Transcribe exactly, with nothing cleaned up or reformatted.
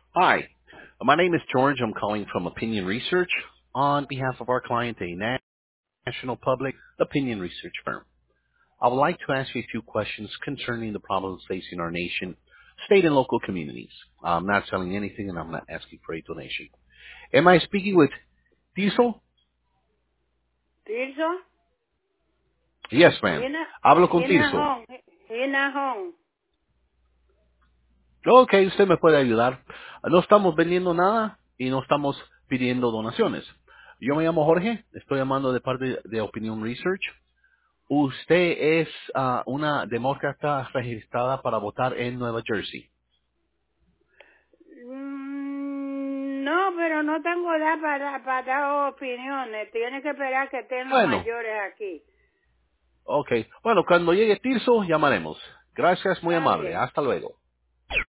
Hi, my name is George. I'm calling from Opinion Research on behalf of our client, a na- national public opinion research firm. I would like to ask you a few questions concerning the problems facing our nation, state, and local communities. I'm not selling anything, and I'm not asking for a donation. Am I speaking with Diesel? Tirso, Yes, ma'am. Hina, Hablo con Hina Tirso. Hong, Hina Hong. Ok, usted me puede ayudar. No estamos vendiendo nada y no estamos pidiendo donaciones. Yo me llamo Jorge, estoy llamando de parte de Opinion Research. Usted es ah, una demócrata registrada para votar en Nueva Jersey. Mm, no, pero no tengo edad para, para dar opiniones. Tiene que esperar que estén los Bueno, mayores aquí. ok. Bueno, cuando llegue Tirso, llamaremos. Gracias, muy Está amable. bien. Hasta luego.